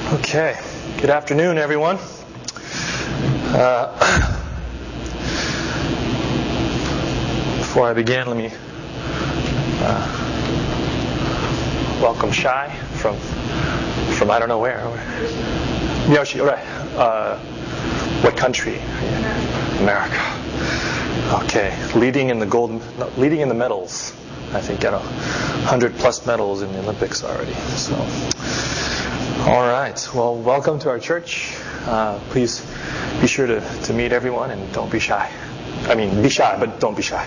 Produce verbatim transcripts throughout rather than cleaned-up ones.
Okay, good afternoon, everyone. Uh, before I begin, let me uh, welcome Shai from from I don't know where. Yoshi, right? Uh, what country? America. Okay, leading in the gold, no, leading in the medals. I think got a hundred plus medals in the Olympics already. So. All right. Well, welcome to our church. Uh, please be sure to, to meet everyone and don't be shy. I mean, be shy, but don't be shy.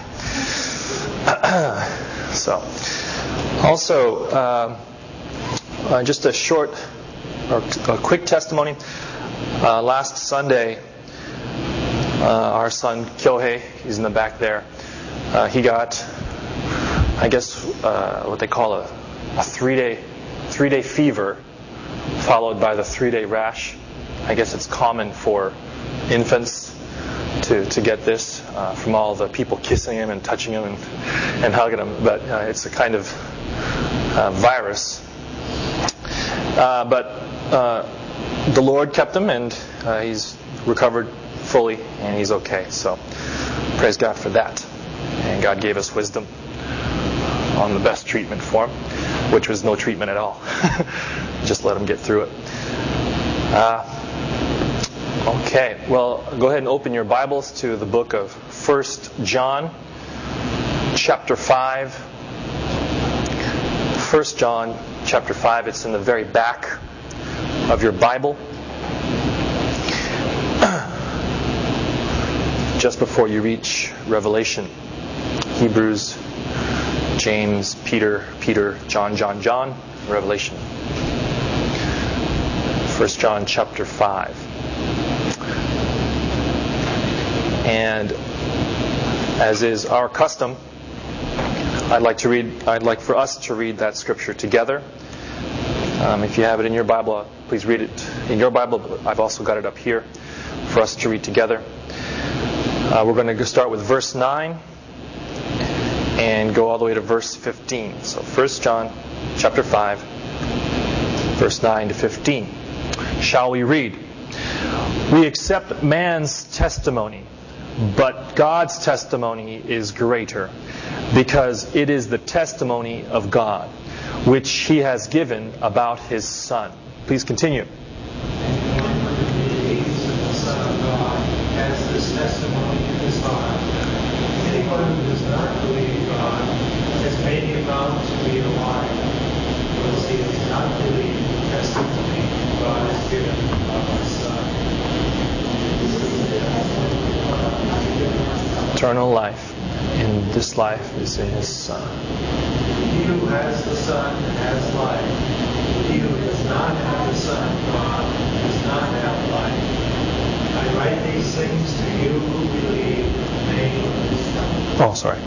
so, also, uh, uh, just a short or a quick testimony. Uh, last Sunday, uh, our son Kyohei, he's in the back there. Uh, he got, I guess, uh, what they call a, a three-day three-day fever, followed by the three-day rash. I guess it's common for infants to, to get this uh, from all the people kissing him and touching him and, and hugging him. But uh, it's a kind of uh, virus. Uh, but uh, the Lord kept him, and uh, he's recovered fully, and he's okay. So praise God for that. And God gave us wisdom on the best treatment for him, which was no treatment at all. Just let him get through it. Uh, okay, well, go ahead and open your Bibles to the book of First John, chapter five. First John, chapter five. It's in the very back of your Bible. Just before you reach Revelation, Hebrews, James, Peter, Peter, John, John, John, Revelation. First John chapter five. And as is our custom, I'd like to read I'd like for us to read that scripture together. Um, if you have it in your Bible, please read it in your Bible, but I've also got it up here for us to read together. Uh, we're going to start with verse nine and go all the way to verse fifteen. So First John chapter five, verse nine to fifteen. Shall we read? We accept man's testimony, but God's testimony is greater, because it is the testimony of God, which He has given about His Son. Please continue. Anyone who believes in the Son of God has this testimony in his heart. Anyone who does not believe God has made him out to be a liar, because he does not believe the testimony God has given about His Son. Eternal life, and this life is in His Son. He who has the Son has life. He who does not have the Son of God does not have life. I write these things to you who believe in the name of His Son. Oh, sorry.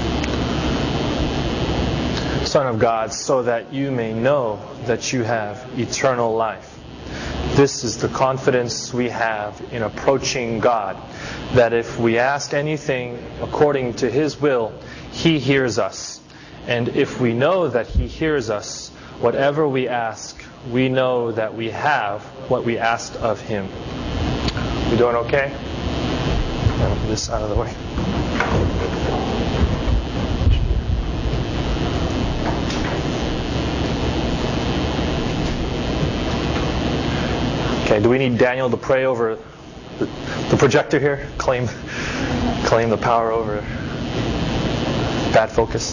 Son of God, so that you may know that you have eternal life. This is the confidence we have in approaching God, that if we ask anything according to His will, He hears us. And if we know that He hears us, whatever we ask, we know that we have what we asked of Him. You doing okay? Get this out of the way. Okay, do we need Daniel to pray over the, the projector here? Claim claim the power over bad focus.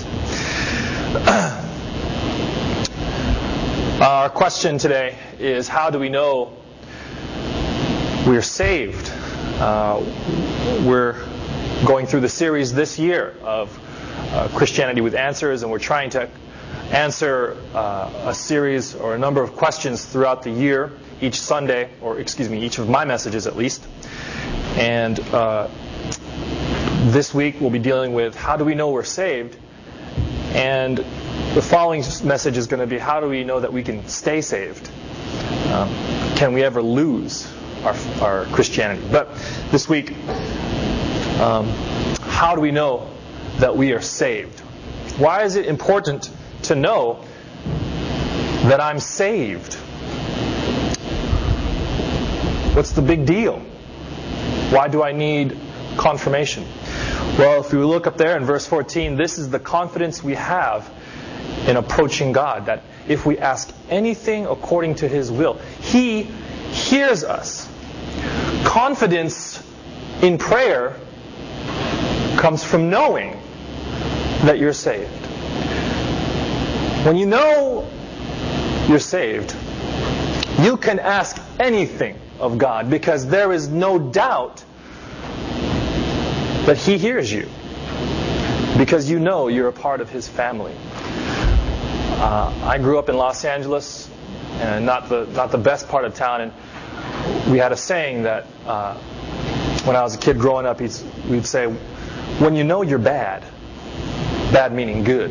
Our question today is, how do we know we're saved? Uh, we're going through the series this year of uh, Christianity with Answers, and we're trying to answer uh, a series or a number of questions throughout the year, each Sunday, or excuse me, each of my messages at least. And uh, this week we'll be dealing with how do we know we're saved? And the following message is going to be, how do we know that we can stay saved? Um, can we ever lose our, our Christianity? But this week, um, how do we know that we are saved? Why is it important to know that I'm saved? What's the big deal? Why do I need confirmation? Well, if we look up there in verse fourteen, this is the confidence we have in approaching God, that if we ask anything according to His will, He hears us. Confidence in prayer comes from knowing that you're saved. When you know you're saved, you can ask anything of God because there is no doubt that He hears you, because you know you're a part of His family. Uh, I grew up in Los Angeles, and not the not the best part of town, and we had a saying that uh, when I was a kid growing up, he'd, we'd say, when you know you're bad, bad meaning good,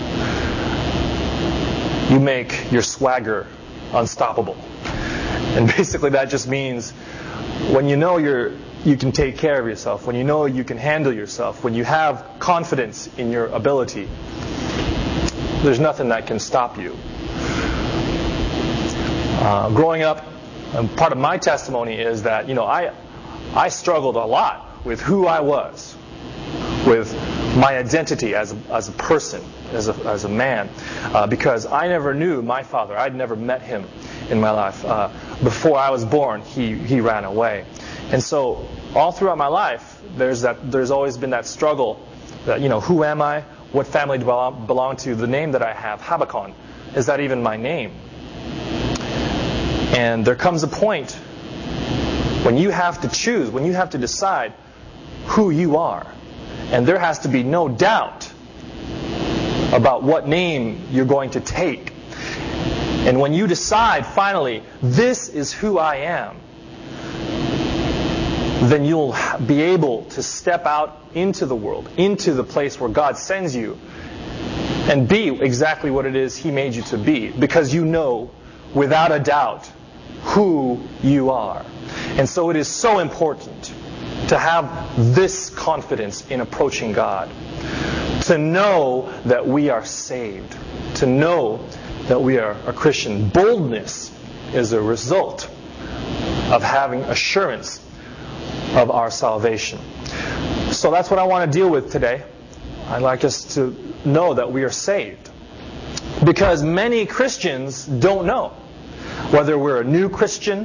you make your swagger unstoppable. And basically that just means when you know you're you can take care of yourself, when you know you can handle yourself, when you have confidence in your ability, there's nothing that can stop you. Uh, growing up, and part of my testimony is that, you know, I I struggled a lot with who I was, with my identity as a, as a person, as a, as a man, uh, because I never knew my father. I'd never met him in my life. Uh, before I was born, he, he ran away. And so all throughout my life, there's that there's always been that struggle that, you know, who am I? What family do I belong to? The name that I have, Habakkuk, is that even my name? And there comes a point when you have to choose, when you have to decide who you are. And there has to be no doubt about what name you're going to take. And when you decide, finally, this is who I am, then you'll be able to step out into the world, into the place where God sends you, and be exactly what it is He made you to be, because you know, without a doubt, who you are. And so it is so important to have this confidence in approaching God, to know that we are saved, to know that we are a Christian. Boldness is a result of having assurance of our salvation. So that's what I want to deal with today. I'd like us to know that we are saved, because many Christians don't know whether we're a new Christian.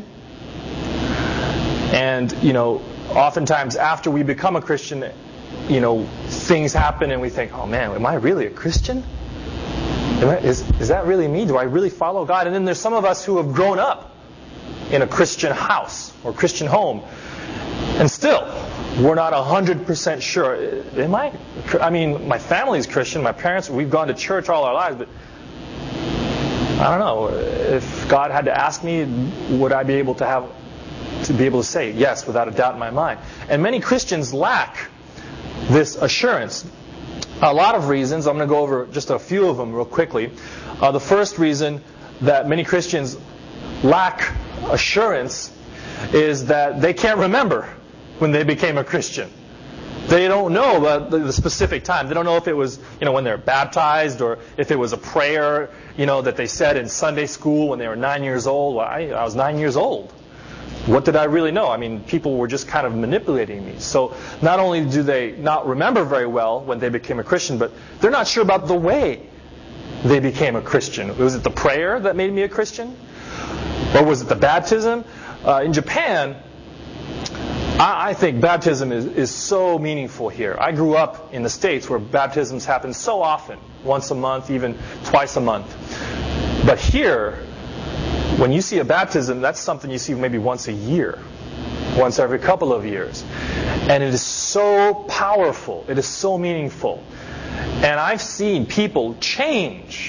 And, you know, oftentimes after we become a Christian, you know, things happen and we think, oh man, am I really a Christian? Am I, is, is that really me? Do I really follow God? And then there's some of us who have grown up in a Christian house or Christian home, and still, we're not one hundred percent sure. Am I? I mean, my family's Christian. My parents, we've gone to church all our lives, but I don't know. If God had to ask me, would I be able to have to be able to say yes without a doubt in my mind? And many Christians lack this assurance. A lot of reasons. I'm going to go over just a few of them real quickly. Uh, the first reason that many Christians lack assurance is that they can't remember when they became a Christian. They don't know about the specific time. They don't know if it was, you know, when they're baptized, or if it was a prayer, you know, that they said in Sunday school when they were nine years old. Well, I, I was nine years old. What did I really know? I mean, people were just kind of manipulating me. So not only do they not remember very well when they became a Christian, but they're not sure about the way they became a Christian. Was it the prayer that made me a Christian? Or was it the baptism? Uh, in Japan, I, I think baptism is, is so meaningful here. I grew up in the States where baptisms happen so often, once a month, even twice a month. But here, when you see a baptism, that's something you see maybe once a year, once every couple of years. And it is so powerful. It is so meaningful. And I've seen people change.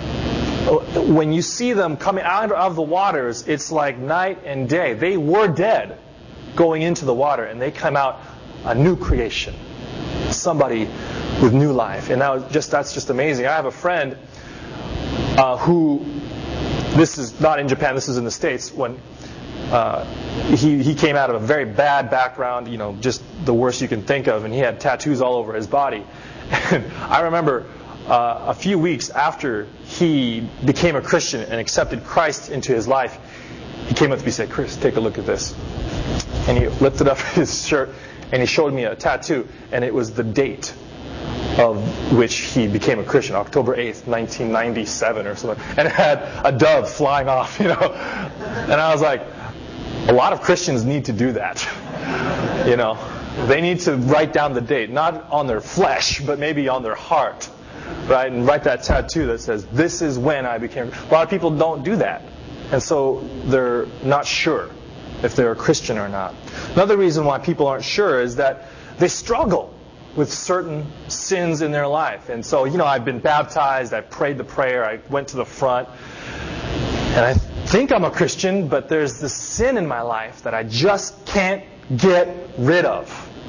When you see them coming out of the waters, it's like night and day. They were dead going into the water, and they come out a new creation. Somebody with new life. And that was just that's just amazing. I have a friend uh, who... This is not in Japan, this is in the States, when uh, he, he came out of a very bad background, you know, just the worst you can think of, and he had tattoos all over his body. And I remember uh, a few weeks after he became a Christian and accepted Christ into his life, he came up to me and said, "Chris, take a look at this." And he lifted up his shirt and he showed me a tattoo, and it was the date of which he became a Christian, October eighth, nineteen ninety-seven or something. And it had a dove flying off, you know. And I was like, a lot of Christians need to do that. You know, they need to write down the date, not on their flesh, but maybe on their heart, right? And write that tattoo that says, "This is when I became." A lot of people don't do that, and so they're not sure if they're a Christian or not. Another reason why people aren't sure is that they struggle with certain sins in their life. And so, you know, I've been baptized, I prayed the prayer, I went to the front, and I think I'm a Christian, but there's this sin in my life that I just can't get rid of.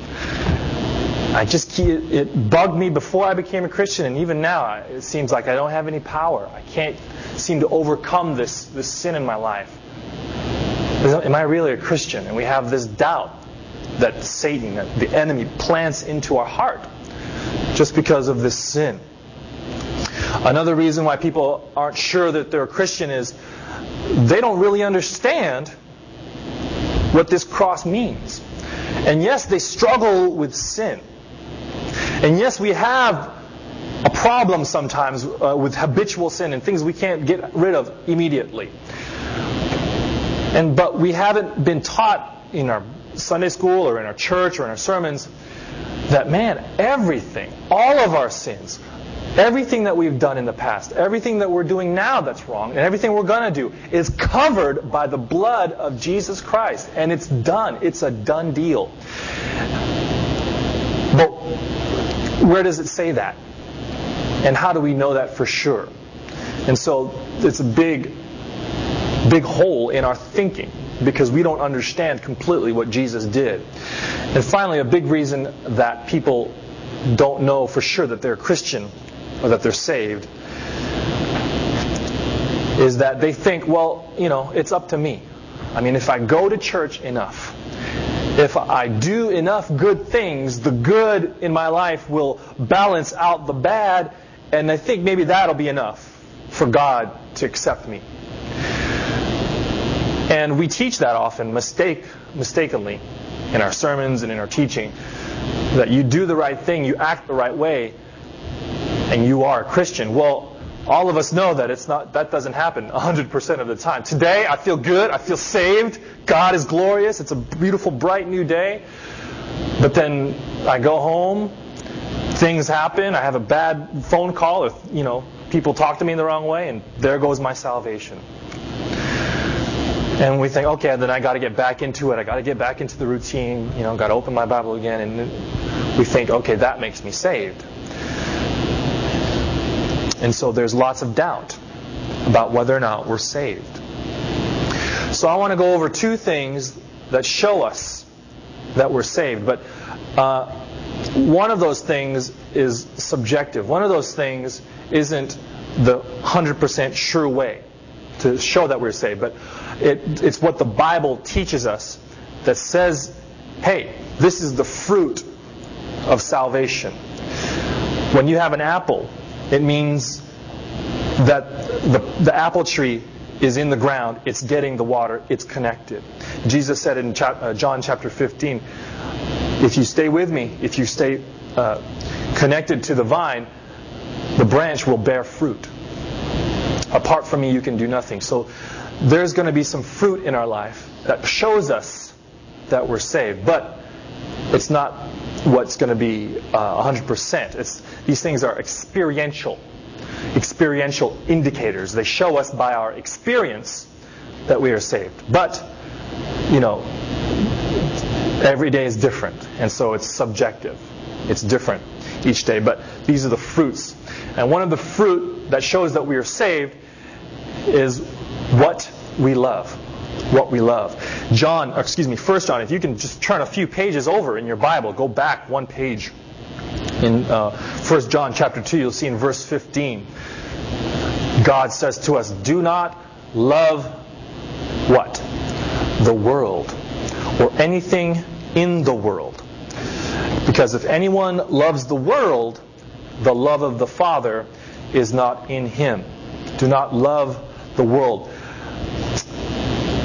I just it, it bugged me before I became a Christian, and even now it seems like I don't have any power. I can't seem to overcome this this sin in my life. Am I really a Christian? And we have this doubt that Satan, that the enemy, plants into our heart just because of this sin. Another reason why people aren't sure that they're a Christian is they don't really understand what this cross means. And yes, they struggle with sin. And yes, we have a problem sometimes uh, with habitual sin and things we can't get rid of immediately. And but we haven't been taught in our Sunday school or in our church or in our sermons that, man, everything, all of our sins, everything that we've done in the past, everything that we're doing now that's wrong, and everything we're going to do is covered by the blood of Jesus Christ. And it's done. It's a done deal. But where does it say that? And how do we know that for sure? And so it's a big, big hole in our thinking, because we don't understand completely what Jesus did. And finally, a big reason that people don't know for sure that they're Christian or that they're saved is that they think, well, you know, it's up to me. I mean, if I go to church enough, if I do enough good things, the good in my life will balance out the bad, and I think maybe that'll be enough for God to accept me. And we teach that often, mistake, mistakenly, in our sermons and in our teaching, that you do the right thing, you act the right way, and you are a Christian. Well, all of us know that it's not. That doesn't happen one hundred percent of the time. Today, I feel good. I feel saved. God is glorious. It's a beautiful, bright new day. But then I go home. Things happen. I have a bad phone call, or you know, people talk to me in the wrong way, and there goes my salvation. And we think, okay, then I got to get back into it. I got to get back into the routine. You know, got to open my Bible again, and we think, okay, that makes me saved. And so there's lots of doubt about whether or not we're saved. So I want to go over two things that show us that we're saved. But uh, one of those things is subjective. One of those things isn't the one hundred percent sure way to show that we're saved. But it, it's what the Bible teaches us that says, hey, this is the fruit of salvation. When you have an apple, it means that the, the apple tree is in the ground, it's getting the water, it's connected. Jesus said in chap, uh, John chapter fifteen, if you stay with me, if you stay uh, connected to the vine, the branch will bear fruit. Apart from me, you can do nothing. So there's going to be some fruit in our life that shows us that we're saved. But it's not what's going to be uh, one hundred percent. It's, these things are experiential. Experiential indicators. They show us by our experience that we are saved. But, you know, every day is different. And so it's subjective. It's different each day. But these are the fruits. And one of the fruit that shows that we are saved is what we love. What we love. John, excuse me, First John, if you can just turn a few pages over in your Bible, go back one page. In uh, First John chapter two, you'll see in verse fifteen, God says to us, do not love what? The world, or anything in the world. Because if anyone loves the world, the love of the Father is not in him. Do not love the world.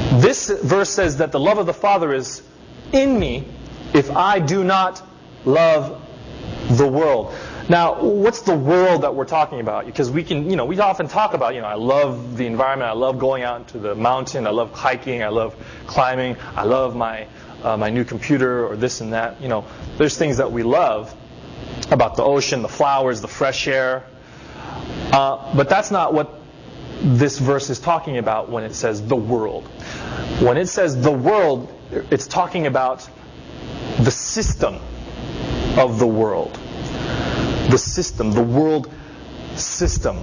This verse says that the love of the Father is in me if I do not love the world. Now, what's the world that we're talking about? Because we can, you know, we often talk about, you know, I love the environment, I love going out into the mountain, I love hiking, I love climbing, I love my uh, my new computer or this and that. You know, there's things that we love about the ocean, the flowers, the fresh air. Uh, but that's not what this verse is talking about when it says the world. When it says the world, it's talking about the system of the world. The system, the world system.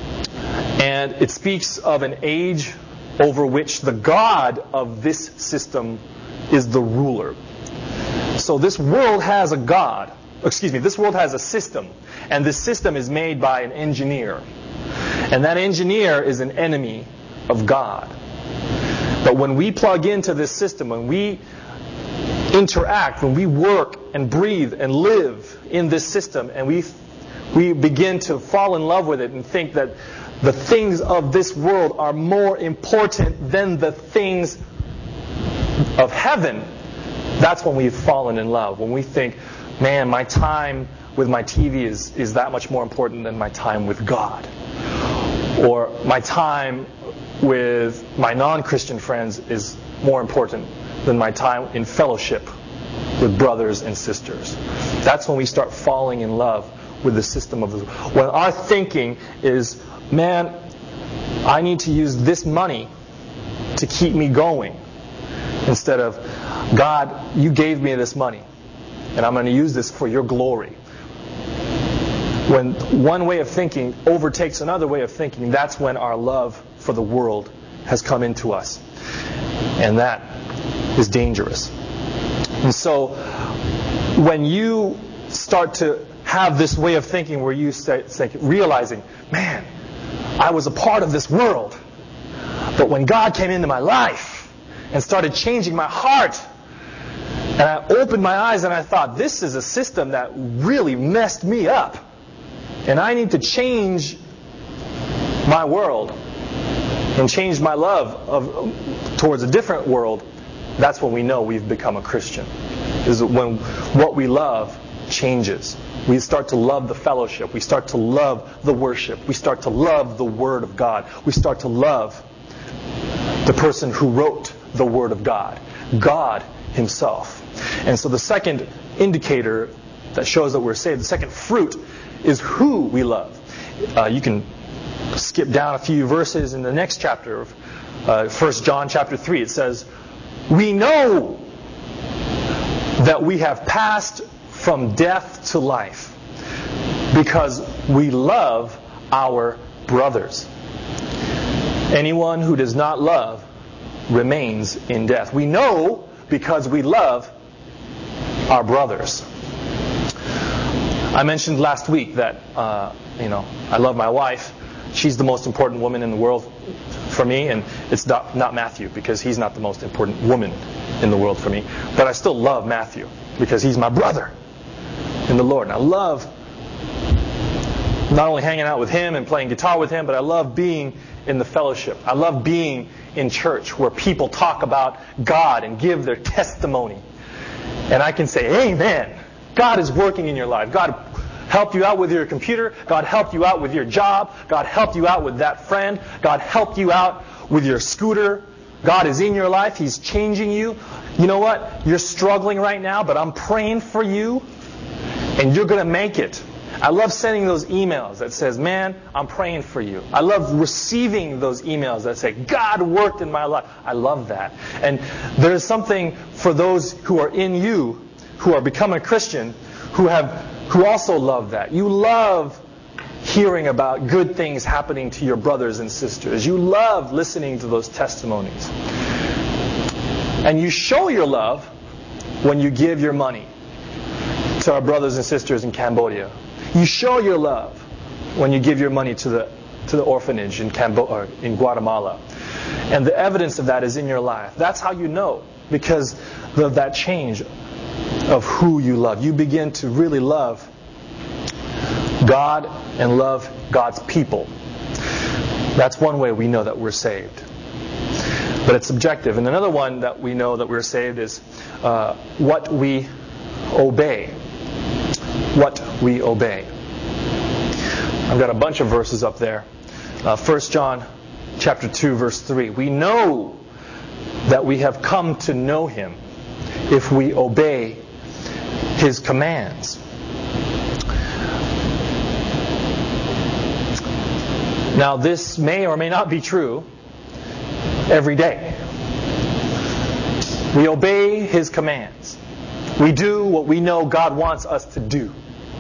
And it speaks of an age over which the God of this system is the ruler. So this world has a God. Excuse me, this world has a system. And this system is made by an engineer. And that engineer is an enemy of God. But when we plug into this system, when we interact, when we work and breathe and live in this system, and we we begin to fall in love with it and think that the things of this world are more important than the things of heaven, that's when we've fallen in love. When we think, man, my time with my T V is, is that much more important than my time with God. Or my time with my non-Christian friends is more important than my time in fellowship with brothers and sisters. That's when we start falling in love with the system of the world. When our thinking is, man, I need to use this money to keep me going. Instead of, God, you gave me this money, and I'm going to use this for your glory. When one way of thinking overtakes another way of thinking, that's when our love for the world has come into us. And that is dangerous. And so when you start to have this way of thinking where you start realizing, man, I was a part of this world, but when God came into my life and started changing my heart, and I opened my eyes and I thought, this is a system that really messed me up, and I need to change my world and change my love of, towards a different world, that's when we know we've become a Christian. Is when what we love changes. We start to love the fellowship. We start to love the worship. We start to love the Word of God. We start to love the person who wrote the Word of God, God Himself. And so the second indicator that shows that we're saved, the second fruit, is who we love. Uh, you can skip down a few verses in the next chapter of uh, First John chapter three. It says, we know that we have passed from death to life because we love our brothers. Anyone who does not love remains in death. We know because we love our brothers. I mentioned last week that uh, you know I love my wife. She's the most important woman in the world for me, and it's not, not Matthew, because he's not the most important woman in the world for me. But I still love Matthew because he's my brother in the Lord. And I love not only hanging out with him and playing guitar with him, but I love being in the fellowship. I love being in church where people talk about God and give their testimony. And I can say, amen. God is working in your life. God helped you out with your computer. God helped you out with your job. God helped you out with that friend. God helped you out with your scooter. God is in your life. He's changing you. You know what? You're struggling right now, but I'm praying for you, and you're going to make it. I love sending those emails that says, man, I'm praying for you. I love receiving those emails that say, God worked in my life. I love that. And there's something for those who are in you, who are becoming a Christian, who have who also love that. You love hearing about good things happening to your brothers and sisters. You love listening to those testimonies. And you show your love when you give your money to our brothers and sisters in Cambodia. You show your love when you give your money to the to the orphanage in Cambo- or in Guatemala. And the evidence of that is in your life. That's how you know, because of that change of who you love. You begin to really love God and love God's people. That's one way we know that we're saved. But it's subjective. And another one that we know that we're saved is uh, what we obey. What we obey. I've got a bunch of verses up there. Uh, First John chapter two, verse three. We know that we have come to know Him if we obey His commands. Now, this may or may not be true every day. We obey His commands. We do what we know God wants us to do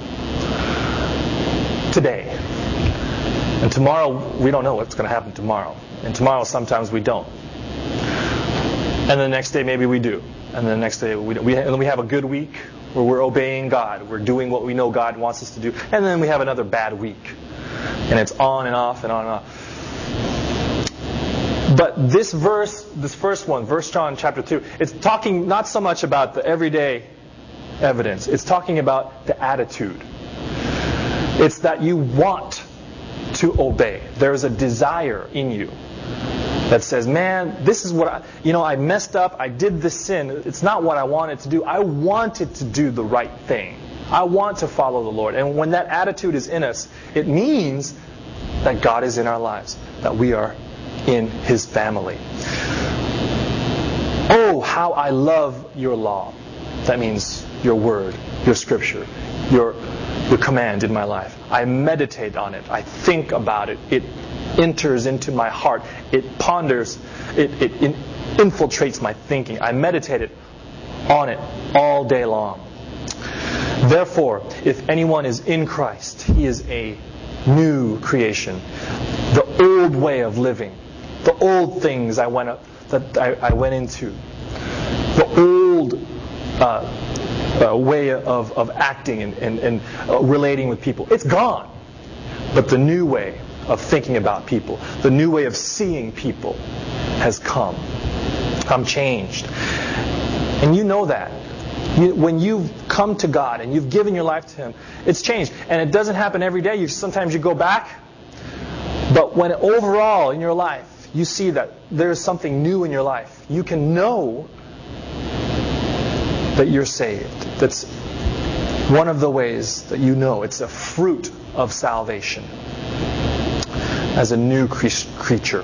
today. And tomorrow, we don't know what's going to happen tomorrow. And tomorrow, sometimes we don't. And the next day, maybe we do. And the next day, we don't. We, and then we have a good week where we're obeying God. We're doing what we know God wants us to do. And then we have another bad week. And it's on and off and on and off. But this verse, this first one, First John chapter two, it's talking not so much about the everyday evidence. It's talking about the attitude. It's that you want to obey. There's a desire in you that says, man, this is what I, you know, I messed up. I did this sin. It's not what I wanted to do. I wanted to do the right thing. I want to follow the Lord. And when that attitude is in us, it means that God is in our lives, that we are in His family. Oh, how I love your law. That means your word, your scripture, your, your command in my life. I meditate on it. I think about it. It enters into my heart. It ponders. It, it in, infiltrates my thinking. I meditate it on it all day long. Therefore, if anyone is in Christ, he is a new creation. The old way of living, the old things I went up, that I, I went into, the old uh, uh, way of, of acting and, and, and uh, relating with people, it's gone. But the new way of thinking about people, the new way of seeing people has come. I'm changed. And you know that. You, when you've come to God and you've given your life to Him, it's changed. And it doesn't happen every day. You, sometimes you go back. But when overall in your life you see that there's something new in your life, you can know that you're saved. That's one of the ways that you know. It's a fruit of salvation as a new cre- creature.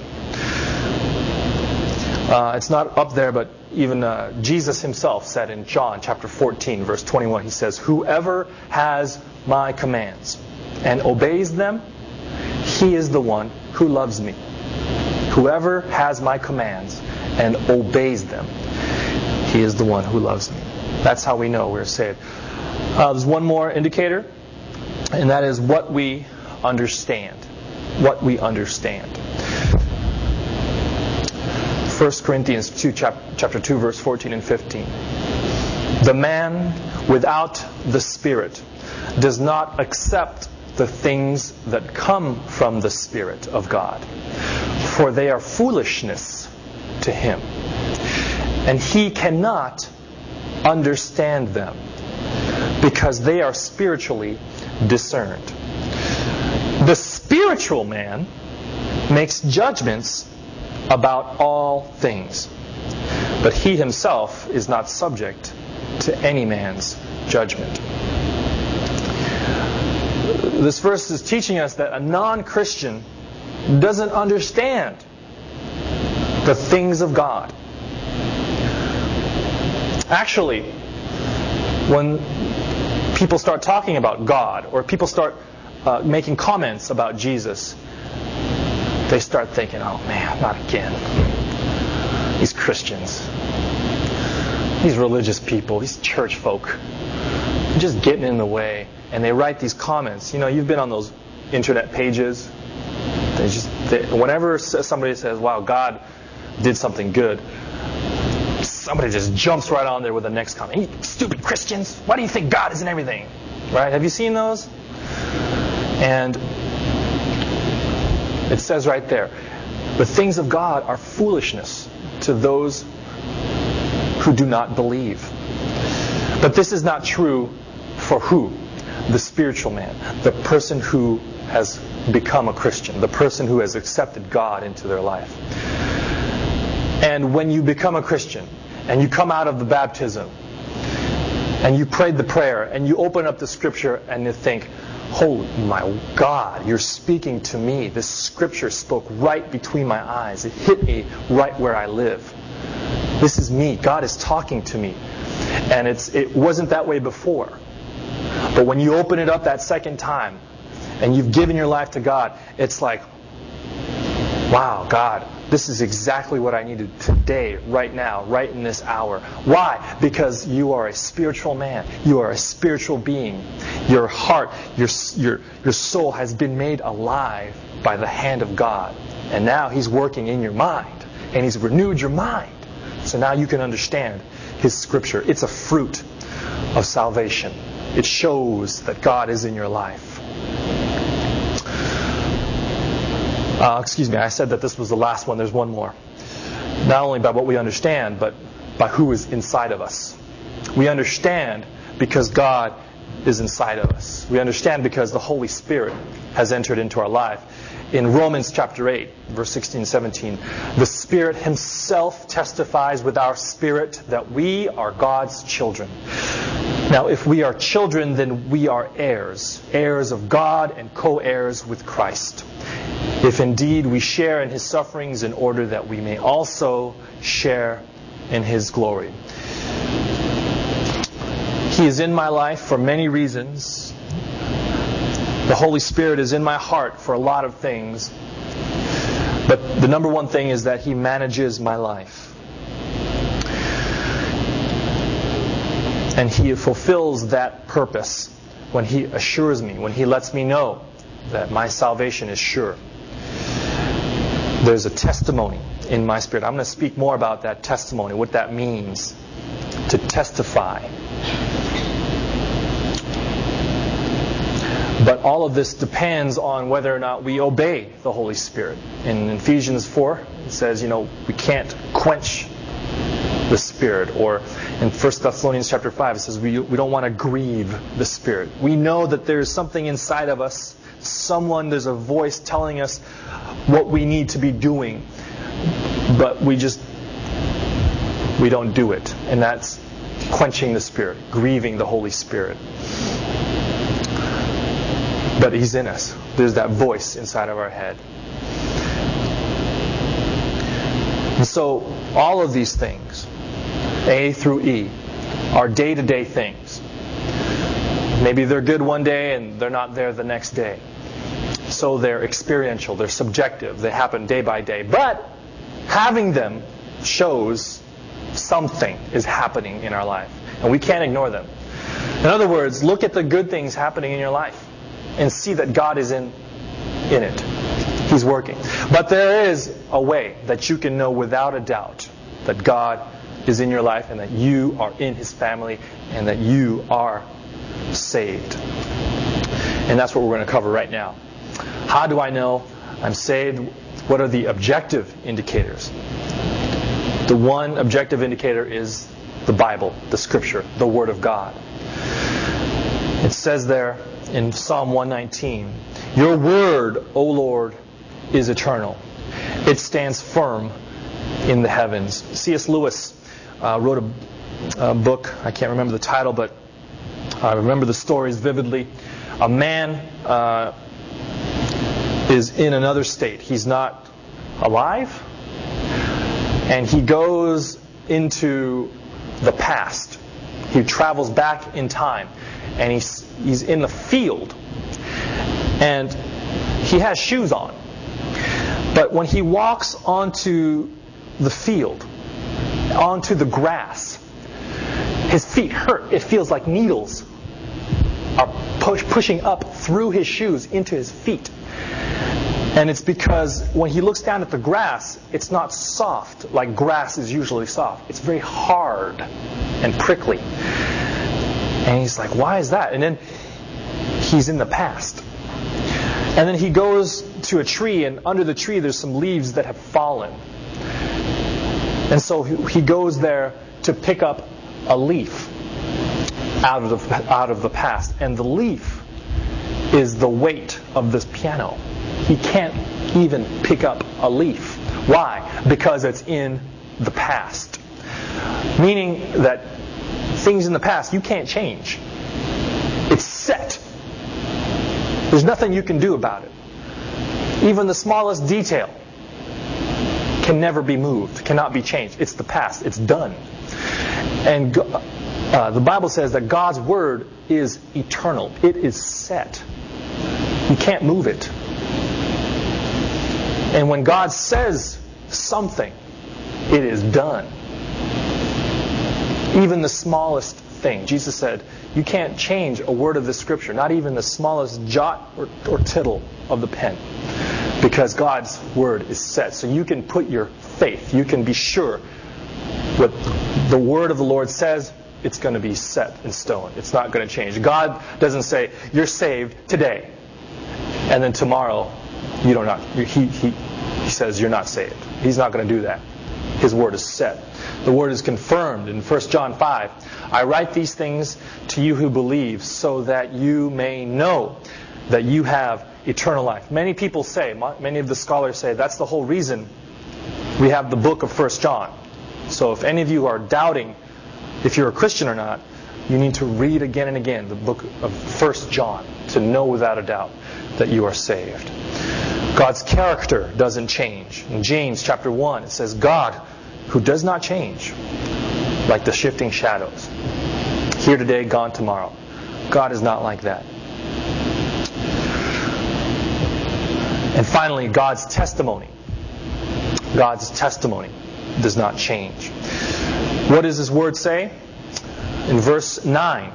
Uh, it's not up there, but even uh, Jesus Himself said in John chapter fourteen, verse twenty-one, He says, "Whoever has my commands and obeys them, he is the one who loves me." Whoever has my commands and obeys them, he is the one who loves me. That's how we know we're saved. Uh, there's one more indicator, and that is what we understand. What we understand. First Corinthians two, chapter two, verse fourteen and fifteen. The man without the Spirit does not accept the things that come from the Spirit of God, for they are foolishness to him, and he cannot understand them, because they are spiritually discerned. The spiritual man makes judgments about all things, but he himself is not subject to any man's judgment. This verse is teaching us that a non-Christian doesn't understand the things of God. Actually, when people start talking about God, or people start uh, making comments about Jesus, they start thinking, oh man, not again. These Christians, these religious people, these church folk, they're just getting in the way. And they write these comments. You know, you've been on those internet pages. They just, they, whenever somebody says, wow, God did something good, somebody just jumps right on there with the next comment. You stupid Christians, why do you think God isn't everything? Right? Have you seen those? And it says right there, the things of God are foolishness to those who do not believe. But this is not true for who? The spiritual man, the person who has become a Christian, the person who has accepted God into their life. And when you become a Christian, and you come out of the baptism, and you prayed the prayer, and you open up the Scripture, and you think, oh my God, you're speaking to me. This Scripture spoke right between my eyes. It hit me right where I live. This is me. God is talking to me. And it's it wasn't that way before. But when you open it up that second time, and you've given your life to God, it's like, wow, God, this is exactly what I needed today, right now, right in this hour. Why? Because you are a spiritual man. You are a spiritual being. Your heart, your, your, your soul has been made alive by the hand of God. And now He's working in your mind. And He's renewed your mind. So now you can understand His Scripture. It's a fruit of salvation. It shows that God is in your life. Uh, excuse me, I said that this was the last one. There's one more. Not only by what we understand, but by who is inside of us. We understand because God is inside of us. We understand because the Holy Spirit has entered into our life. In Romans chapter eight, verse sixteen and seventeen, the Spirit Himself testifies with our spirit that we are God's children. Now, if we are children, then we are heirs, heirs of God and co-heirs with Christ. If indeed we share in His sufferings in order that we may also share in His glory. He is in my life for many reasons. The Holy Spirit is in my heart for a lot of things. But the number one thing is that He manages my life. And He fulfills that purpose when He assures me, when He lets me know that my salvation is sure. There's a testimony in my spirit. I'm going to speak more about that testimony, what that means to testify. But all of this depends on whether or not we obey the Holy Spirit. In Ephesians four, it says, you know, we can't quench the Spirit. Or in First Thessalonians chapter five, it says we, we don't want to grieve the Spirit. We know that there's something inside of us. Someone, there's a voice telling us what we need to be doing. But we just, we don't do it. And that's quenching the Spirit, grieving the Holy Spirit. But He's in us. There's that voice inside of our head. And so, all of these things, A through E, are day-to-day things. Maybe they're good one day and they're not there the next day. So they're experiential, they're subjective, they happen day by day. But having them shows something is happening in our life. And we can't ignore them. In other words, look at the good things happening in your life and see that God is in, in it. He's working. But there is a way that you can know without a doubt that God is in your life and that you are in His family and that you are saved. And that's what we're going to cover right now. How do I know I'm saved? What are the objective indicators? The one objective indicator is the Bible, the Scripture, the Word of God. It says there in Psalm one nineteen, your word, O Lord, is eternal. It stands firm in the heavens. C S Lewis uh, wrote a, a book. I can't remember the title, but I remember the stories vividly. A man uh, is in another state. He's not alive. And he goes into the past. He travels back in time. And he's, he's in the field. And he has shoes on. But when he walks onto the field, onto the grass, his feet hurt. It feels like needles are push, pushing up through his shoes into his feet. And it's because when he looks down at the grass, it's not soft like grass is usually soft. It's very hard and prickly. And he's like, why is that? And then he's in the past. And then he goes to a tree, and under the tree there's some leaves that have fallen. And so he goes there to pick up a leaf out of the, out of the past. And the leaf is the weight of this piano. He can't even pick up a leaf. Why? Because it's in the past. Meaning that things in the past you can't change. It's set. There's nothing you can do about it. Even the smallest detail can never be moved, cannot be changed. It's the past. It's done. And uh, the Bible says that God's Word is eternal. It is set. You can't move it. And when God says something, it is done. Even the smallest thing. Jesus said, you can't change a word of the Scripture, not even the smallest jot or, or tittle of the pen, because God's Word is set. So you can put your faith, you can be sure what the Word of the Lord says, it's going to be set in stone. It's not going to change. God doesn't say, you're saved today, and then tomorrow you don't not. He, he, he says you're not saved. He's not going to do that. His Word is set. The Word is confirmed in First John five. I write these things to you who believe, so that you may know that you have eternal life. Many people say, many of the scholars say, that's the whole reason we have the book of First John. So if any of you are doubting if you're a Christian or not, you need to read again and again the book of First John to know without a doubt that you are saved. God's character doesn't change. In James chapter one, it says, God, who does not change, like the shifting shadows. Here today, gone tomorrow. God is not like that. And finally, God's testimony. God's testimony does not change. What does His Word say? In verse nine,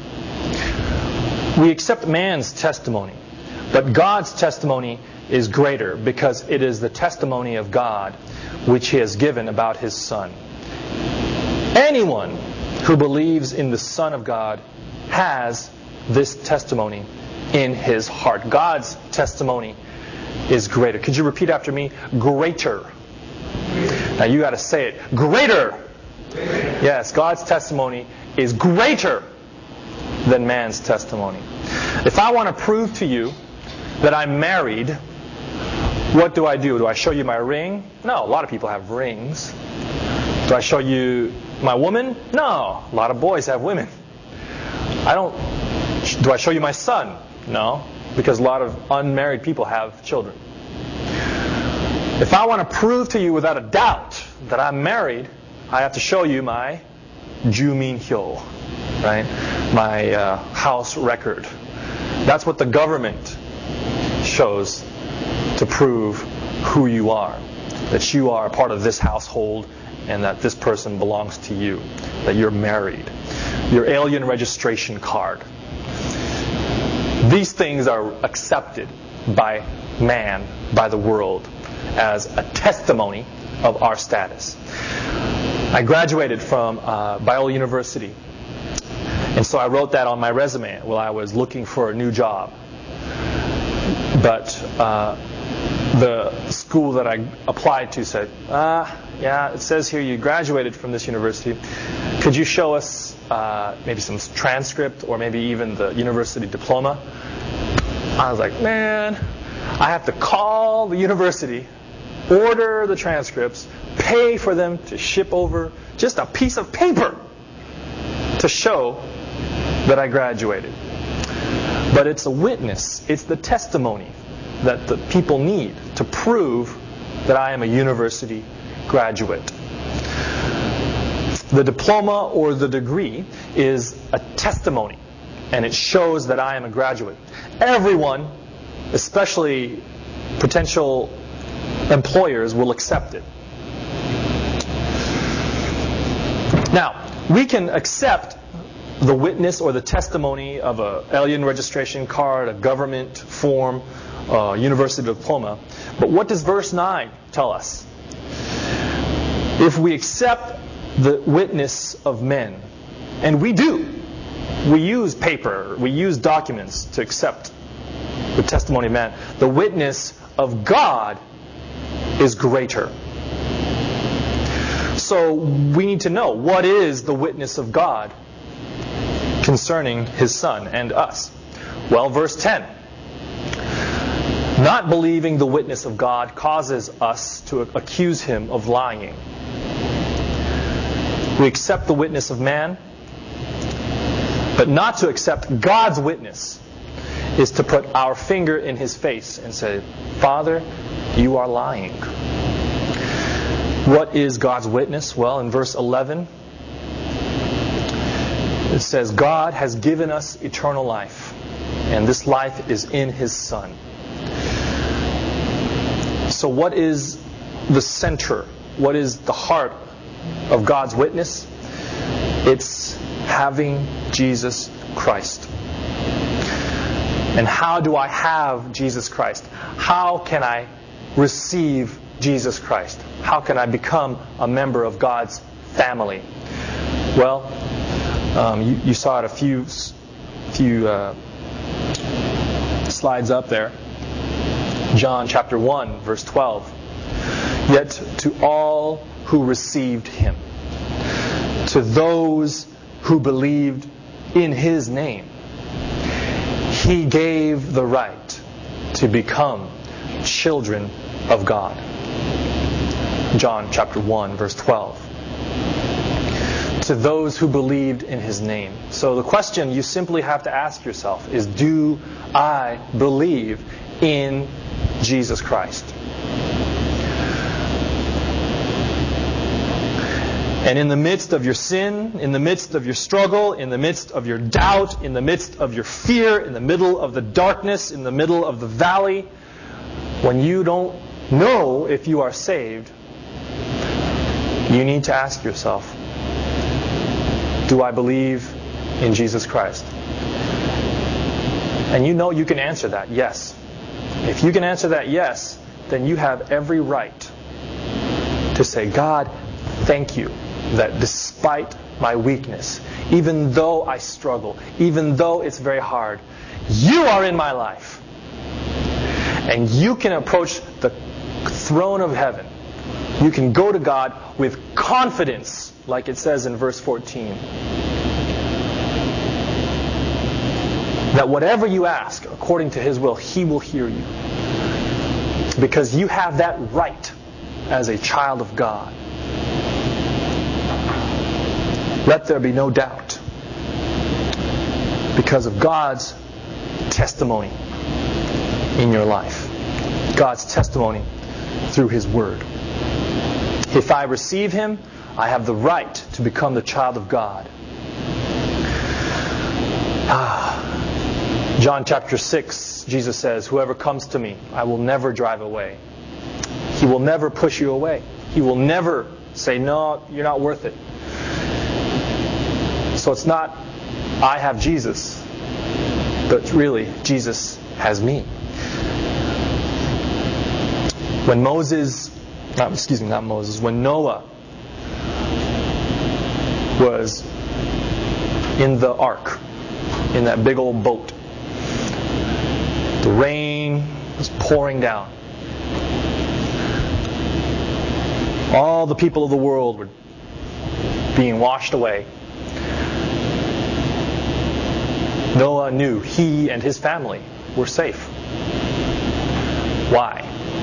we accept man's testimony, but God's testimony is greater, because it is the testimony of God which He has given about His Son. Anyone who believes in the Son of God has this testimony in his heart. God's testimony is greater. Could you repeat after me? Greater. Now you got to say it. Greater. Greater. Yes, God's testimony is greater than man's testimony. If I want to prove to you that I'm married, what do I do? Do I show you my ring? No, a lot of people have rings. Do I show you my woman? No, a lot of boys have women. I don't. Do I show you my son? No, because a lot of unmarried people have children. If I want to prove to you without a doubt that I'm married, I have to show you my Jumin Hyo, right? My uh, house record. That's what the government shows to prove who you are, that you are a part of this household and that this person belongs to you, that you're married. Your alien registration card. These things are accepted by man, by the world, as a testimony of our status. I graduated from uh, Biola University, and so I wrote that on my resume while I was looking for a new job. But uh, the school that I applied to said, ah, yeah, it says here you graduated from this university. Could you show us uh, maybe some transcript or maybe even the university diploma? I was like, man, I have to call the university, order the transcripts, pay for them to ship over just a piece of paper to show that I graduated. But it's a witness, it's the testimony that the people need to prove that I am a university graduate. The diploma or the degree is a testimony, and it shows that I am a graduate. Everyone, especially potential employers, will accept it. Now, we can accept the witness or the testimony of an alien registration card, a government form, a university diploma. But what does verse nine tell us? If we accept the witness of men, and we do, we use paper, we use documents to accept the testimony of man, the witness of God is greater. So we need to know, what is the witness of God concerning His Son and us? Well, verse ten. Not believing the witness of God causes us to accuse Him of lying. We accept the witness of man, but not to accept God's witness is to put our finger in His face and say, Father, you are lying. What is God's witness? Well, in verse eleven, it says, God has given us eternal life, and this life is in His Son. So what is the center? What is the heart of God's witness? It's having Jesus Christ. And how do I have Jesus Christ? How can I receive Jesus Christ? How can I become a member of God's family? Well, um, you, you saw it a few, few uh, slides up there. John chapter one, verse twelve. Yet to all who received Him, to those who believed in His name, He gave the right to become children of God. John chapter one, verse twelve. To those who believed in His name. So the question you simply have to ask yourself is, do I believe in Jesus Christ? And in the midst of your sin, in the midst of your struggle, in the midst of your doubt, in the midst of your fear, in the middle of the darkness, in the middle of the valley, when you don't know if you are saved, you need to ask yourself, do I believe in Jesus Christ? And you know you can answer that, yes. If you can answer that yes, then you have every right to say, God, thank you that despite my weakness, even though I struggle, even though it's very hard, you are in my life. And you can approach the throne of heaven. You can go to God with confidence, like it says in verse fourteen. That whatever you ask according to His will, He will hear you. Because you have that right as a child of God. Let there be no doubt. Because of God's testimony in your life. God's testimony through His Word. If I receive Him, I have the right to become the child of God. Ah. John chapter six, Jesus says, whoever comes to me, I will never drive away. He will never push you away. He will never say, no, you're not worth it. So it's not, I have Jesus, but really, Jesus has me. When Moses, not, excuse me, not Moses, when Noah was in the ark, in that big old boat, the rain was pouring down. All the people of the world were being washed away. Noah knew he and his family were safe. Why?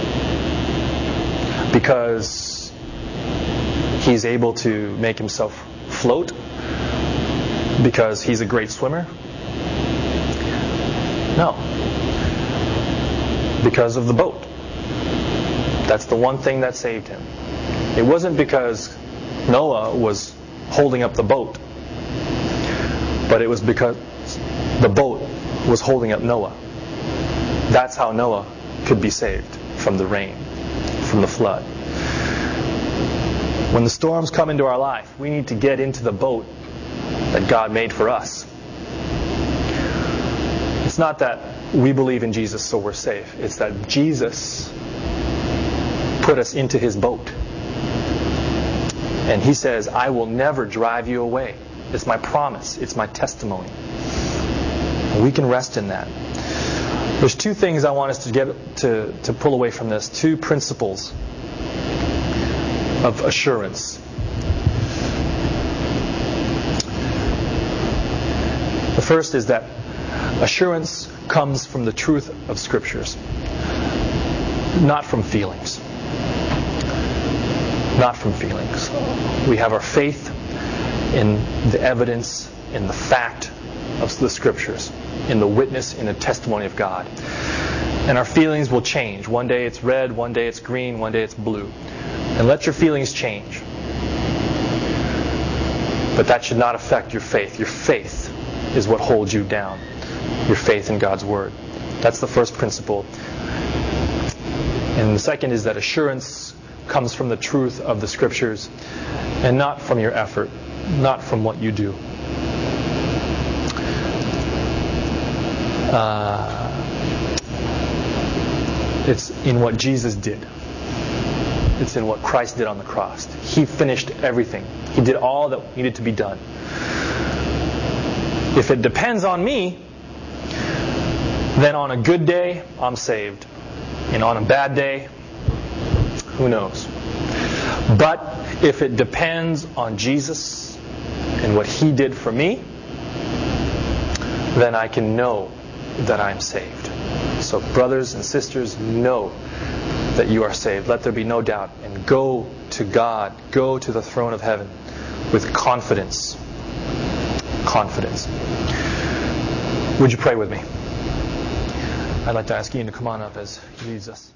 Because he's able to make himself float? Because he's a great swimmer? No. Because of the boat. That's the one thing that saved him. It wasn't because Noah was holding up the boat, but it was because the boat was holding up Noah. That's how Noah could be saved from the rain, from the flood. When the storms come into our life, we need to get into the boat that God made for us. It's not that we believe in Jesus so we're safe. It's that Jesus put us into His boat. And He says, I will never drive you away. It's my promise. It's my testimony. And we can rest in that. There's two things I want us to get to, to pull away from this. Two principles of assurance. The first is that assurance comes from the truth of Scriptures, not from feelings. Not from feelings. We have our faith in the evidence, in the fact of the Scriptures, in the witness, in the testimony of God. And our feelings will change. One day it's red, one day it's green, one day it's blue. And let your feelings change. But that should not affect your faith. Your faith is what holds you down. Your faith in God's Word. That's the first principle. And the second is that assurance comes from the truth of the Scriptures and not from your effort, not from what you do. Uh, it's in what Jesus did. It's in what Christ did on the cross. He finished everything. He did all that needed to be done. If it depends on me, then on a good day, I'm saved. And on a bad day, who knows? But if it depends on Jesus and what He did for me, then I can know that I'm saved. So brothers and sisters, know that you are saved. Let there be no doubt. And go to God. Go to the throne of heaven with confidence. Confidence. Would you pray with me? I'd like to ask Ian to come on up as he leads us.